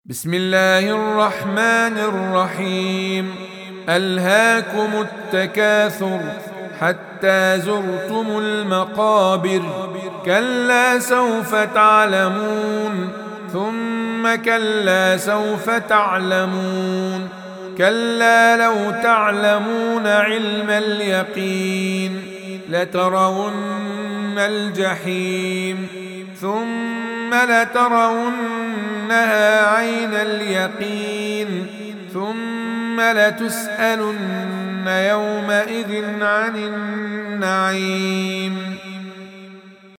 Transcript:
بسم الله الرحمن الرحيم. ألهاكم التكاثر حتى زرتم المقابر، كلا سوف تعلمون ثم كلا سوف تعلمون، كلا لو تعلمون علم اليقين لترون الجحيم ثم لترونها عين اليقين ثم لتسألن يومئذ عن النعيم.